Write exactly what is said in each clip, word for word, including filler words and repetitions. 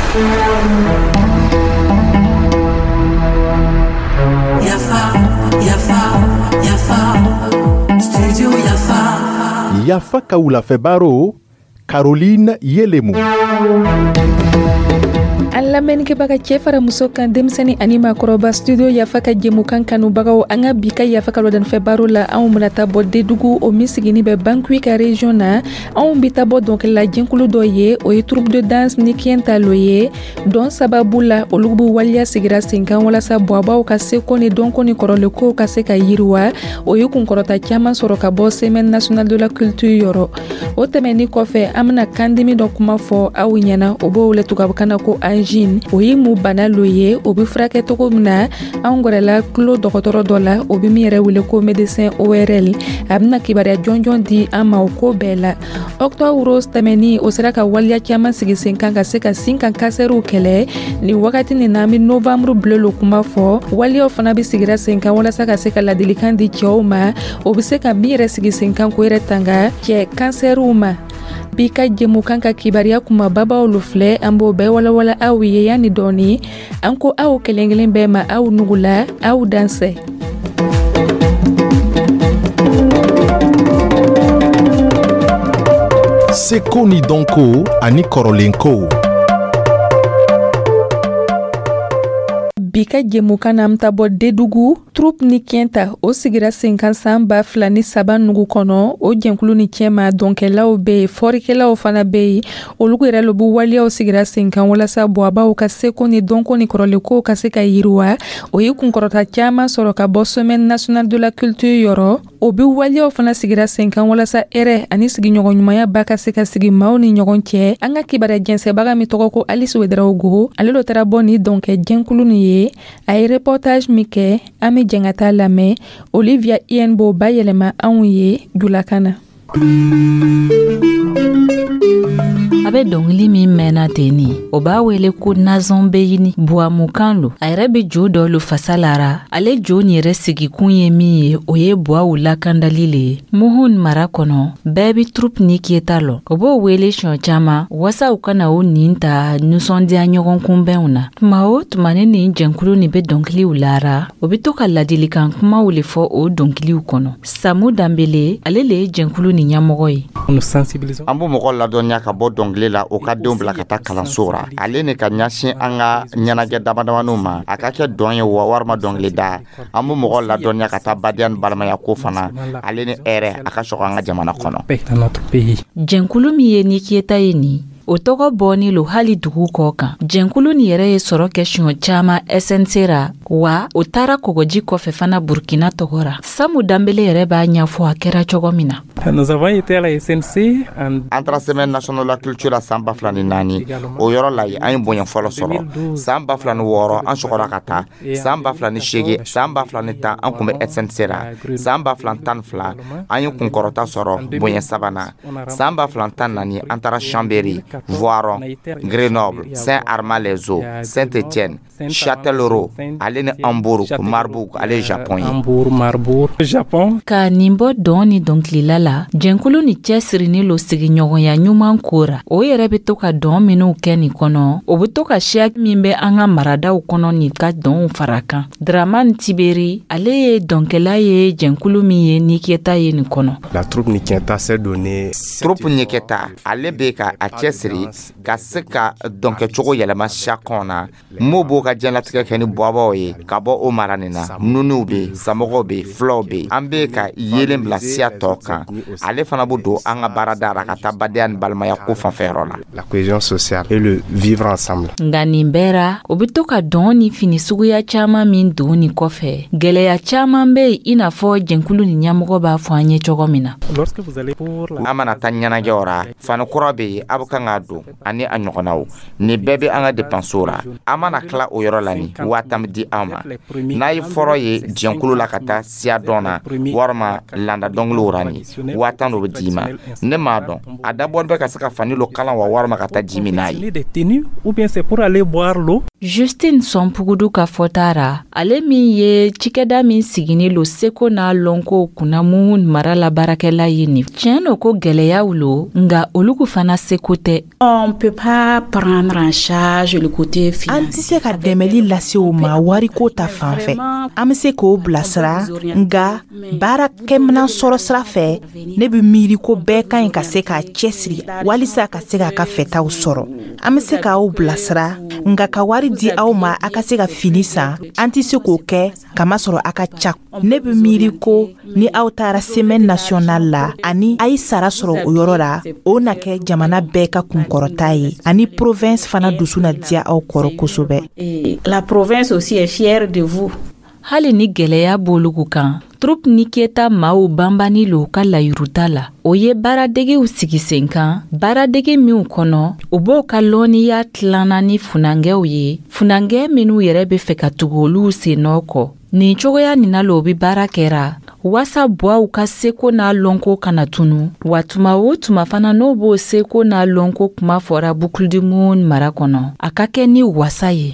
Yafa, Yafa, Yafa, Studio Yafa. Yafa Kaula Febaro, Caroline Yelemu. Alla men ke baga chefara musoka demsani anima koroba studio Yafa ka jemukan kanu bagaw anga bika Yafa ka lodan febaro la an munata bodde dugu o misigini be bankui ka region na an bita bo donc la jenkulu doye o e troupe de danse ni kienta loye don sababu la olubu walia sigira sinkan wala sa boaba ka seko ni donc ni korole ko ka se ka yirwa o e kun korota chama soro ka bo semaine nationale de la culture yoro o temeni kofe amna kandimi donc kuma fo awinyana obo wole tukabukana ko Jin oyi mu bana loye obi frake toko mna angorela klo dokotoro dola obi mi yere wile ko médecin O R L amna kibaria jonjon di ama ko bela octobre rose tameni osera ka walia kiama sigi sinkanga seka sinkan kaseru kele ni wakati ni nami novembre bleu lo kuma fo walia ofana bi sigira sinkan wala saka seka la delikan di choma obi seka mi yere sigi sinkan ko yere tanga ke kanseru ma bika jemu kanka kibaria kuma baba olufle ambo be wala wala awiye yani doni anko au kelengelen bema au nugula au danse Seko ni donko ani korolenko. Bika jemuka na mtabo dedugu troupe ni kienta o sigira cinquante samba flani saba nugu kono o jenkulu ni chema donc la obe forike la ofana be o lugu era lobu walia o sigira cinquante wala sa boaba o kaseko ni donko ni koroleko kaseka yirwa o yikun korota chama soro ka bo semaine nationale de la culture yoro o bi walia o fana sigira cinquante wala sa ere ani sigi nyogon nyumaya baka seka sigi mauni nyogon che anga kibara jense baga mi toko ko Alice Wedraogo alelo teraboni donc jenkulu ni ay reportage mike ami jengata lame Olivia Ienbo bayelema anwiye dulakana abe dongli mi mena teni o ba wele ko nazon beyini bua mukanlo ayre be jodo lo fasalara ale joni resigi kunye mi o ye bua wula kandalile muhun marakono baby troupe ni kietalo obo wele shon chama wasa ukana o ninta nusondi anyogon kumbeuna mao tumane ni jenkulu ni be dongli ulara obito kala dilikan kuma wule fo o dongli ukono Samu Dambele alele jenkulu ni nyamogoi ambu moko la donya ka bo dongle la o ka don bla kata kala sura ale ne ka nyashi anga nyana ge dabadawanu ma akake donye wa warma dongle da ambu moko la donya kata badian balma ya ko fana ale ne ere aka shoko anga jamana kono jenkulu mi ye ni kieta yeni o togo boni lo hali dugu koka jenkulu ni yere soro question chama S N C ra wa o tara kogoji kofe fana Burkina togora Samu Dambele yere ba nyafo akera chogomina. Nous avons été à la S N C en entre semaine nationale de la culture à Samba Flani nani o yoro la ay bonyan folo soro Samba Flani woro an shokora kata Samba Flani shege Samba Flani ta an kume S N C ra Samba Flantan fla an kun korota soro bonyan sabana Samba Flantan nani antara Chambéry Voiron, Grenoble, Saint-Armand-les-Eaux, Saint-Étienne, Châtellerault, Alene Hambourg, Marbourg, ale Japon. Hambourg, Marbourg, Japon. Ka nimbo doni donc lilala, jenkulu ni chesiri ni lo sigi nyogon ya nyuma nkura. O yere betoka don minu ukeni kono, o betoka shiak mimbe anga marada ukono ni ka don ufaraka. Draman Tiberi, ale ye donkela ye jenkulu miye nikieta ye ni kono. La troupe Nikieta s'est donnée. Troupe Nikieta, ale beka a chesiri ka seka donke chogo yelema shakona mobo ka jalatika keni bobo ye ka bo o maranina nunu be samogo be flow be ambe ka yelem la sia toka ale fana bodo anga baradara ka tabadian balmaya ko fanferola la cohésion sociale et le vivre ensemble ngani mbera obitoka doni finisugu ya chama min doni kofe gele ya chama mbe inafo jenkulu ni nyamogo ba fanye chogomina lorsque vous allez pour la amana tanyana jora fana kurabe abukanga do ani anyokonawo ni bebe anga depensora amana kla o yoro lani watam di ama nay foro ye jenkulu la kata sia dona warma landa donglu rani watan do dima ne madon adabon be ka saka fani lo kala wa warma kata jimi nay ou bien c'est pour aller boire l'eau Justine Sompugudu ka fɔtara ale min ye cikɛda min sigini lo seko n'a lɔnko kunnamu mara la baarakɛla ye ni tiɲɛ no ko gwɛlɛyaw lo nga olugu fana seko tɛ. On peut pas prendre en charge le côté financier. An tɛ se ka dɛmɛli lase o ma wariko ta fanfɛ. An bɛ se k'o bilasira nga baara kɛminan sɔrɔ sira fɛ ne bɛ miiri ko bɛɛ ka ɲi ka se k'a cɛsiri walisa ka se k'a ka fɛtaw sɔrɔ. An bɛ se k'aw bilasira nga ka wari di aw ma a ka se ka fini san an tɛ se k'o kɛ kamasɔrɔ a ka ca. Ne bɛ miiri ko ni aw taara semaine nationale la ani a ye sara sɔrɔ o yɔrɔ la o na kɛ jamana bɛɛ ka kunkɔrɔta ye ani province fana dusu na diya aw kɔrɔ kosɛbɛ. La province aussi est fière de vous. Hali ni gwɛlɛya b'olugu kan troupe ni keta maaw banbani lo ka layiruta la o ye baaradegew sigi sen kan baaradege minw kɔnɔ o b'o ka lɔnniya tilanna ni funangɛw ye funangɛ minw yɛrɛ bɛ fɛ ka tugu olu sen nɔ kɔ nin cogoya nin na lo bi baara kɛra wasa buaw ka seko n'a lɔnko kana tunu wa tuma o tuma fana n'o b'o seko n'a lɔnko kuma fɔra Boucle du Monde mara kɔnɔ a ka kɛ ni wasa ye.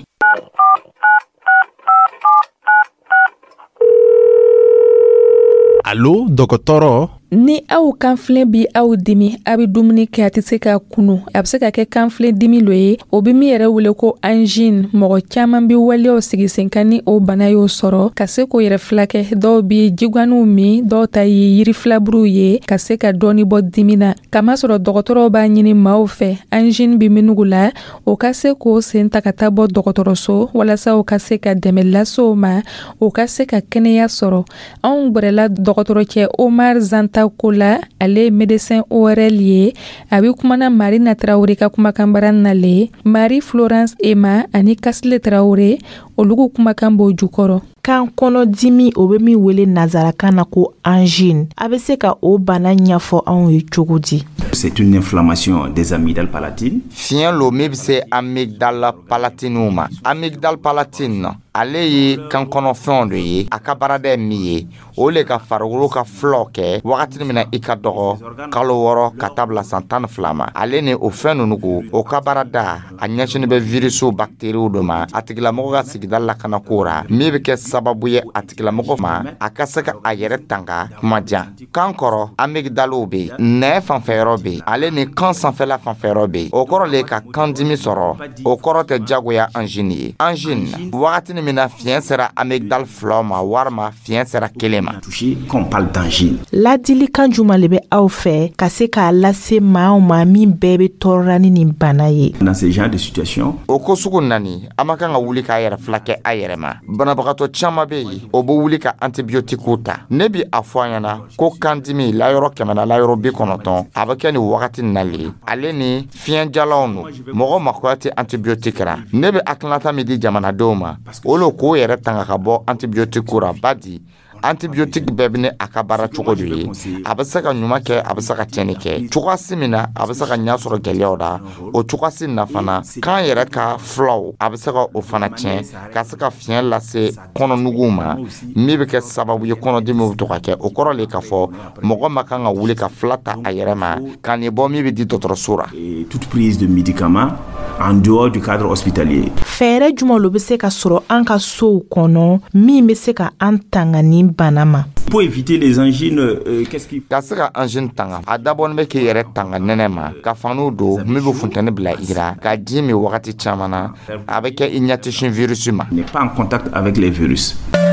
Allo dɔgɔtɔrɔ ni aw kanfilen bi aw dimi a bɛ dumuni kɛ a tɛ se ka kunu a bɛ se ka kɛ kanfilen dimi lo ye o bɛ min yɛrɛ wele ko angine mɔgɔ caman bɛ waleyaw sigi sen kan ni o bana y'o sɔrɔ ka se k'o yɛrɛ filakɛ dɔw bɛ jigwaniw min dɔw ta ye yiri filaburuw ye ka se ka dɔɔni bɔ dimi na kamasɔrɔ dɔgɔtɔrɔw b'a ɲini maaw fɛ angine bɛ minugu la o ka se k'o sen ta ka taa bɔ dɔgɔtɔrɔso walasa o ka se ka dɛmɛ lase o ma o ka se ka kɛnɛya sɔrɔ anw gbɛrɛla dɔgɔtɔrɔcɛ Omar Zanta Kola ale médecin O R L ye a bɛ kumana Marina Traoré ka kumakan baran nale Marie Florence Emma ani Kasile Traoré olugu kumakan b'o jukɔrɔ. Kan kɔnɔ dimi o bɛ min wele nazarakan na ko angine a bɛ se ka o bana ɲɛfɔ anw ye cogo di. C'est une inflammation des amygdales palatines. Fiɲɛ lo min bɛ se amygdale palatine ma amygdale palatine ale ye kan kɔnɔfɛnw de ye a ka baarada ye min ye o le ka farikolo ka fulaw kɛ wagati min na i ka dɔgɔ kalo wɔɔrɔ ka taa bila san tan ni fila ma ale ni o fɛn ninnu o ka baarada a ɲɛsinnen bɛ virusiw bakteriw de ma a tigilamɔgɔ ka sigida lakana ko ra min bɛ kɛ sababu ye a tigilamɔgɔ ma a ka se ka a yɛrɛ tanga kuma jan kan kɔrɔ amygdalew bɛ nɛɛ fanfɛyɔrɔ bɛ ale ni kan sanfɛla fanfɛyɔrɔ bɛ o kɔrɔ le ka kan dimi sɔrɔ o kɔrɔ tɛ jagoya angine ye angine wagati ni mina fiɲɛ sera amygdale fila ma warima fiɲɛ sera kelen ma. Qu'on parle d'angine. Ladilikan juma le bɛ aw fɛ ka se k'a lase maaw ma min bɛɛ bɛ tɔɔrɔ ni nin bana ye. Dans ce genre de situation. O ko sugu nani a ma kan ka wuli k'a yɛrɛ filakɛ a yɛrɛ ma banabagatɔ caman bɛ yen o bɛ wuli ka antibiotiques ta ne bi a fɔ an ɲɛna ko kan dimi layɔrɔ kɛmɛ na layɔrɔ bi kɔnɔntɔn a bɛ kɛ nin wagati nali ale ni fiɲɛjalaw no mɔgɔ makoya tɛ antibiotique ra ne bɛ hakilinata min di jamanadenw ma olu k'o yɛrɛ tanga ka bɔ antibiotique ra badi antibiotique bɛɛ bɛ ne a ka baara cogo de ye a bɛ se ka ɲuman kɛ a bɛ se ka tiɲɛni kɛ cogoyasi min na a bɛ se ka ɲɛ sɔrɔ gɛlɛyaw la o cogoyasi na fana kan yɛrɛ ka fulaw a bɛ se ka o fana tiɲɛ ka se ka fiɲɛ lase kɔnɔnuguw ma min bɛ kɛ sababu ye kɔnɔdimi bɛ to ka kɛ o kɔrɔ le ka fɔ mɔgɔ ma kan ka wuli ka fila ta a yɛrɛ ma ka nin bɔ min bɛ di dɔgɔtɔrɔso la. Toute prise de médicaments en dehors du cadre hospitalier. Fɛɛrɛ jumɛn lo bɛ se ka sɔrɔ an ka sow kɔnɔ min bɛ se ka an tanga ni bana ma. Pour éviter les angines, euh, qu'est-ce qui ka se ka angine tanga a dabɔlen bɛ k'i yɛrɛ tanga nɛnɛ ma ka faniw don min bɛ funtɛni bila i ra ka ji min wagati caman na a bɛ kɛ i ɲɛ tɛ sin virus ma. N'est pas en contact avec les virus.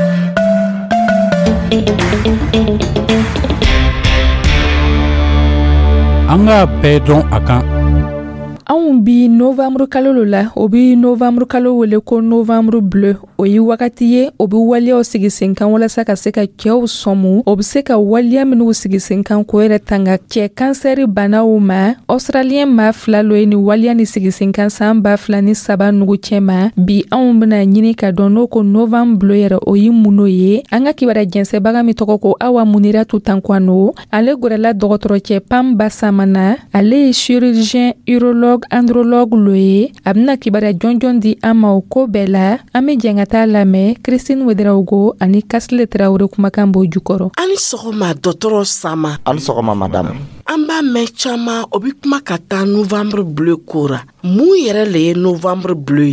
An ka bɛɛ dɔn a kan. Anw bi novembre kalo la o bi novembre kalo wele ko novembre bleu o ye wagati ye o bi waliyaw sigi sen kan walasa ka se ka cɛw sɔmu o bi se ka waliya minnu sigi sen kan ko yɛrɛ tanga cɛ kansɛri banaw ma australien ma fila lo ye ni waliya ni sigi sen kan san ba fila ni saba nugu cɛ ma bi anw bena ɲini ka dɔn n'o ko novembre bleu yɛrɛ o ye mun n'o ye an ka kibaruya jɛnsɛbaga min tɔgɔ ko Awa Munira Tutankwano ale gorɛla dɔgɔtɔrɔcɛ Pam Basamana ale ye chirurgien urologue andrologue lo ye a bena kibaruya jɔnjɔn di an ma o ko bɛɛ la an be jɛn ka taa lamɛn Christine Wederawogo ani Kasile Traoré kumakan b'o jukɔrɔ. Ani sɔgɔma dɔgɔtɔrɔ Sama. Ani sɔgɔma madame. An b'a mɛn caman o bi kuma ka taa novembre bleu ko ra mun yɛrɛ le ye novembre bleu ye.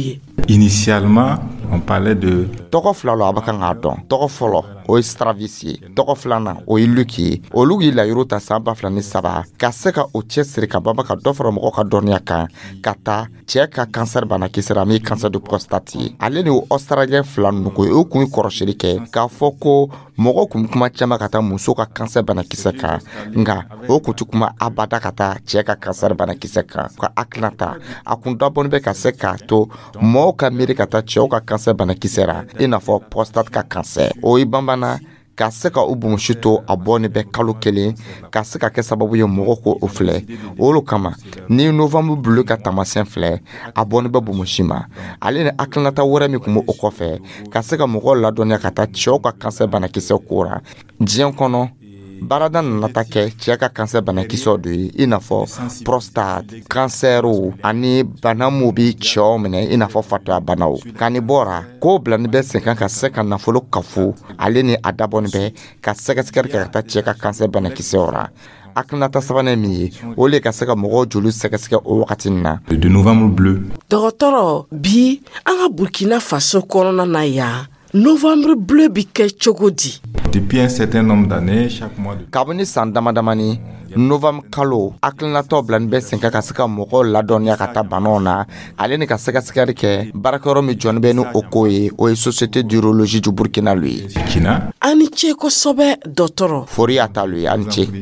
Initialement, on parlait de tɔgɔ fila lo a bɛ kan k'a dɔn. Tɔgɔ fɔlɔ o ye Stravinsky ye, tɔgɔ filanan o ye Luc ye. Olu ye layiru ta san ba fila ni saba ka se ka o cɛ siri ka baba ka dɔ fara mɔgɔ ka dɔnniya kan ka taa cɛ ka kansɛri banakisɛ la min ye cancer de prostate ye. Ale ni o Australien fila ninnu ko o kun ye kɔrɔsili kɛ k'a fɔ ko mɔgɔ kun kuma caman ka taa muso ka kansɛri banakisɛ kan nka o kun tɛ kuma abada ka taa cɛ ka kansɛri banakisɛ kan. Ka hakilina ta a kun dabɔlen bɛ ka se k'a to mɔgɔw ka miiri ka taa cɛw ka kansɛri banakisɛ la i n'a fɔ prostate ka kansɛri. O ye banbana ka se ka u bumusu to a bɔni bɛ kalo kelen ka se ka kɛ sababu ye mɔgɔ ko o filɛ. Olu kama ni novembre bleu ka tamasiyɛn filɛ a bɔni bɛ bumusi ma. Ale ni hakilinata wɛrɛ min kun b'o kɔfɛ ka se ka mɔgɔw ladɔnniya ka taa cɛw ka kansɛri banakisɛ ko la. Diɲɛ kɔnɔ baarada nana ta kɛ cɛ ka kansɛri banakisɛw de ye i n'a fɔ prostate, kansɛriw ani bana min bɛ cɛw minɛ i n'a fɔ fatuya banaw. Kani bɔra k'o bilani bɛ sen kan ka se ka nafolo kafo ale ni a dabɔni bɛ ka sɛgɛsɛgɛli kɛ ka taa cɛ ka kansɛri banakisɛw la. Hakilinata sabanan min ye o le ka se ka mɔgɔw joli sɛgɛsɛgɛ o wagati na. de novembre bleu. Dɔgɔtɔrɔ bi an ka Burkina Faso kɔnɔna na yan novembre bleu bi kɛ cogo di? Depuis un certain nombre d'années, chaque mois de... Kabini san damadamani novembre kalo hakilinataw bilani bɛ sen kan ka se ka mɔgɔw ladɔnniya ka taa banaw na ale ni ka sɛgɛsɛgɛli kɛ baarakɛyɔrɔ min jɔni bɛ ni o ko ye o ye Société d'urologie du Burkina lo ye. Burkina. A ni ce kosɛbɛ dɔgɔtɔrɔ. Fori y'a ta lo ye a ni ce.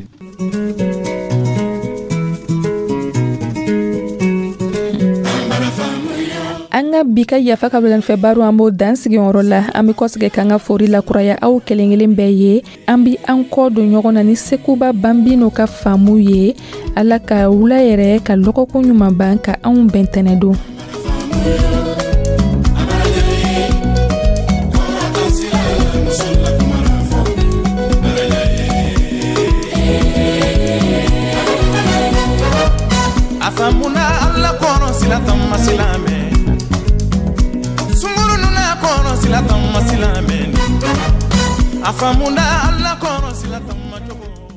An ka bi ka yafa ka wulafɛ baro an b'o dan sigiyɔrɔ la an bɛ kɔsegin k'an ka fori la kuraya aw kelen kelen bɛɛ ye an bi an kɔ don ɲɔgɔn na ni Sekuba Bambino ka faamu ye ala ka wula yɛrɛ ka lɔgɔko ɲuman ban ka anw bɛn tɛnɛ don. Afamuna alla kono silatan masilame Sunguru nuna kono silatan masilame Afamuna alla kono silatan majogo